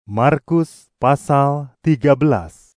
Markus pasal 13.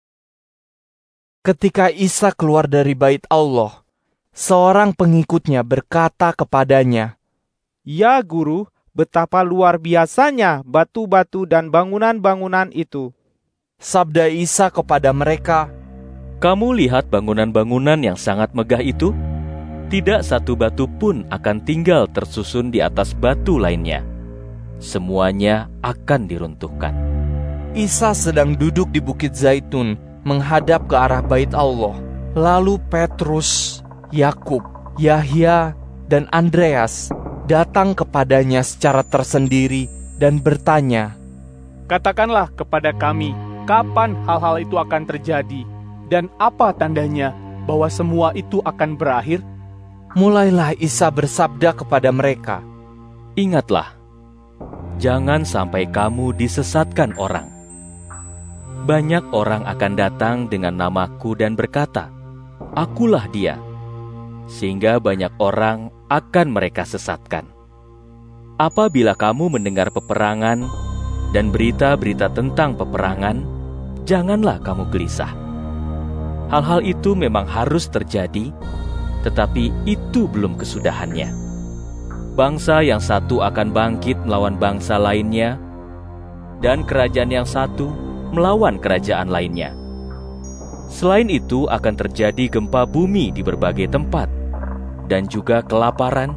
Ketika Isa keluar dari bait Allah, seorang pengikutnya berkata kepadanya, "Ya Guru, betapa luar biasanya batu-batu dan bangunan-bangunan itu." Sabda Isa kepada mereka, "Kamu lihat bangunan-bangunan yang sangat megah itu? Tidak satu batu pun akan tinggal tersusun di atas batu lainnya. Semuanya akan diruntuhkan." Isa sedang duduk di Bukit Zaitun menghadap ke arah bait Allah. Lalu Petrus, Yakub, Yahya, dan Andreas datang kepadanya secara tersendiri dan bertanya, "Katakanlah kepada kami, kapan hal-hal itu akan terjadi? Dan apa tandanya bahwa semua itu akan berakhir?" Mulailah Isa bersabda kepada mereka, "Ingatlah, jangan sampai kamu disesatkan orang. Banyak orang akan datang dengan namaku dan berkata, 'Akulah dia,' sehingga banyak orang akan mereka sesatkan. Apabila kamu mendengar peperangan dan berita-berita tentang peperangan, janganlah kamu gelisah. Hal-hal itu memang harus terjadi, tetapi itu belum kesudahannya. Bangsa yang satu akan bangkit melawan bangsa lainnya, dan kerajaan yang satu melawan kerajaan lainnya. Selain itu akan terjadi gempa bumi di berbagai tempat, dan juga kelaparan.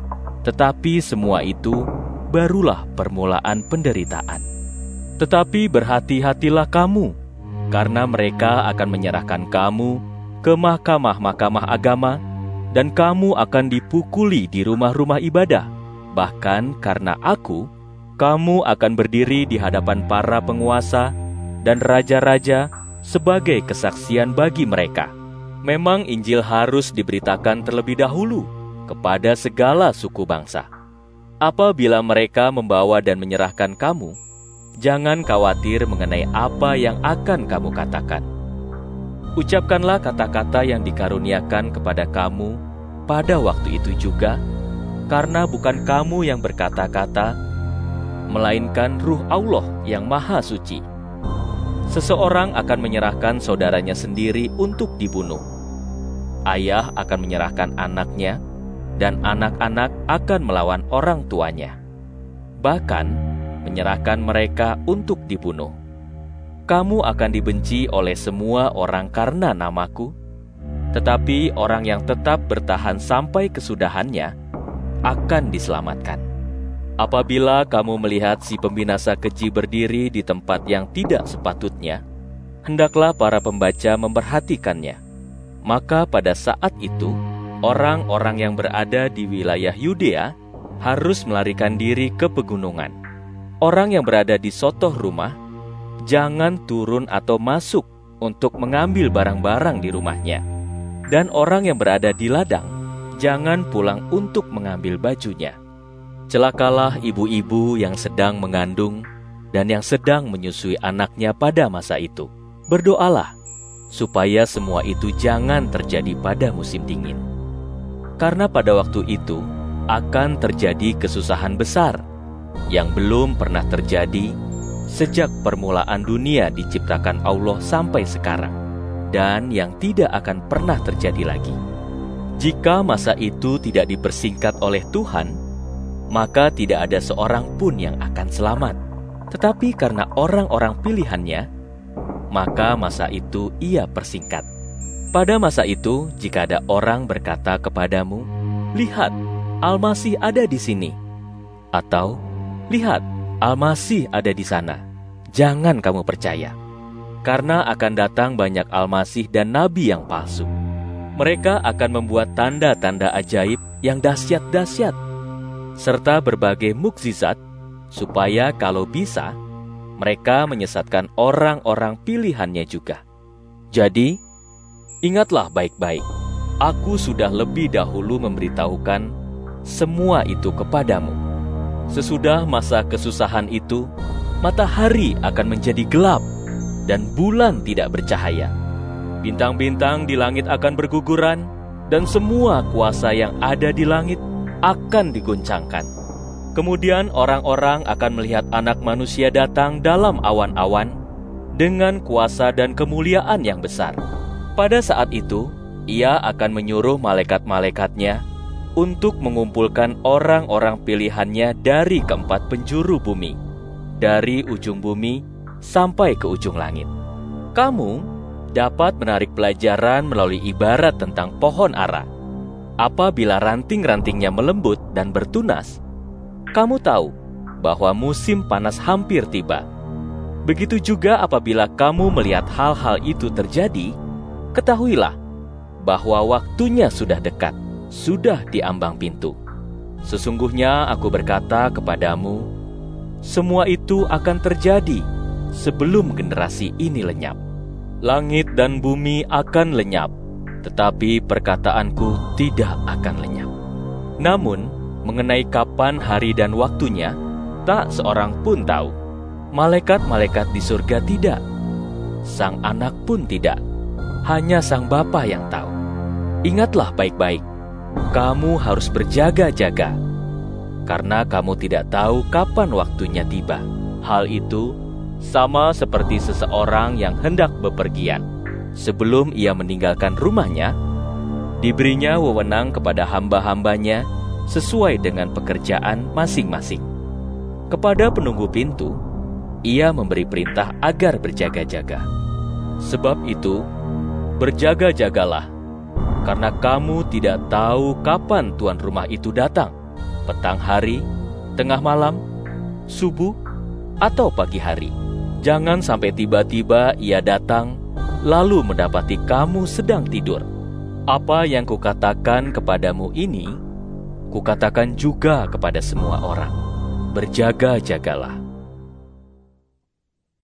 Tetapi semua itu barulah permulaan penderitaan. Tetapi berhati-hatilah kamu, karena mereka akan menyerahkan kamu ke mahkamah-mahkamah agama, dan kamu akan dipukuli di rumah-rumah ibadah. Bahkan karena aku, kamu akan berdiri di hadapan para penguasa dan raja-raja sebagai kesaksian bagi mereka. Memang Injil harus diberitakan terlebih dahulu kepada segala suku bangsa. Apabila mereka membawa dan menyerahkan kamu, jangan khawatir mengenai apa yang akan kamu katakan. Ucapkanlah kata-kata yang dikaruniakan kepada kamu pada waktu itu juga, karena bukan kamu yang berkata-kata, melainkan Ruh Allah yang Maha Suci. Seseorang akan menyerahkan saudaranya sendiri untuk dibunuh. Ayah akan menyerahkan anaknya, dan anak-anak akan melawan orang tuanya. Bahkan menyerahkan mereka untuk dibunuh. Kamu akan dibenci oleh semua orang karena namaku, tetapi orang yang tetap bertahan sampai kesudahannya akan diselamatkan. Apabila kamu melihat si pembinasa keji berdiri di tempat yang tidak sepatutnya, hendaklah para pembaca memperhatikannya. Maka pada saat itu, orang-orang yang berada di wilayah Yudea harus melarikan diri ke pegunungan. Orang yang berada di sotoh rumah, jangan turun atau masuk untuk mengambil barang-barang di rumahnya. Dan orang yang berada di ladang, jangan pulang untuk mengambil bajunya. Celakalah ibu-ibu yang sedang mengandung dan yang sedang menyusui anaknya pada masa itu. Berdoalah supaya semua itu jangan terjadi pada musim dingin. Karena pada waktu itu akan terjadi kesusahan besar yang belum pernah terjadi sejak permulaan dunia diciptakan Allah sampai sekarang, dan yang tidak akan pernah terjadi lagi. Jika masa itu tidak dipersingkat oleh Tuhan, maka tidak ada seorang pun yang akan selamat. Tetapi karena orang-orang pilihannya, maka masa itu ia persingkat. Pada masa itu, jika ada orang berkata kepadamu, "Lihat, Al-Masih ada di sini," atau "Lihat, Al-Masih ada di sana," jangan kamu percaya. Karena akan datang banyak Al-Masih dan Nabi yang palsu. Mereka akan membuat tanda-tanda ajaib yang dahsyat-dahsyat, serta berbagai mukjizat, supaya kalau bisa, mereka menyesatkan orang-orang pilihannya juga. Jadi, ingatlah baik-baik, aku sudah lebih dahulu memberitahukan semua itu kepadamu. Sesudah masa kesusahan itu, matahari akan menjadi gelap, dan bulan tidak bercahaya. Bintang-bintang di langit akan berguguran, dan semua kuasa yang ada di langit akan diguncangkan. Kemudian orang-orang akan melihat Anak Manusia datang dalam awan-awan dengan kuasa dan kemuliaan yang besar. Pada saat itu, Ia akan menyuruh malaikat-malaikatnya untuk mengumpulkan orang-orang pilihannya dari keempat penjuru bumi, dari ujung bumi sampai ke ujung langit. Kamu dapat menarik pelajaran melalui ibarat tentang pohon ara. Apabila ranting-rantingnya melembut dan bertunas, kamu tahu bahwa musim panas hampir tiba. Begitu juga apabila kamu melihat hal-hal itu terjadi, ketahuilah bahwa waktunya sudah dekat, sudah di ambang pintu. Sesungguhnya aku berkata kepadamu, semua itu akan terjadi sebelum generasi ini lenyap. Langit dan bumi akan lenyap, tetapi perkataanku tidak akan lenyap. Namun, mengenai kapan hari dan waktunya, tak seorang pun tahu. Malaikat-malaikat di surga tidak, Sang Anak pun tidak, hanya Sang Bapa yang tahu. Ingatlah baik-baik, kamu harus berjaga-jaga, karena kamu tidak tahu kapan waktunya tiba. Hal itu sama seperti seseorang yang hendak bepergian. Sebelum ia meninggalkan rumahnya, diberinya wewenang kepada hamba-hambanya sesuai dengan pekerjaan masing-masing. Kepada penunggu pintu, ia memberi perintah agar berjaga-jaga. Sebab itu, berjaga-jagalah, karena kamu tidak tahu kapan tuan rumah itu datang, petang hari, tengah malam, subuh, atau pagi hari. Jangan sampai tiba-tiba ia datang, lalu mendapati kamu sedang tidur. Apa yang kukatakan kepadamu ini, kukatakan juga kepada semua orang. Berjaga-jagalah.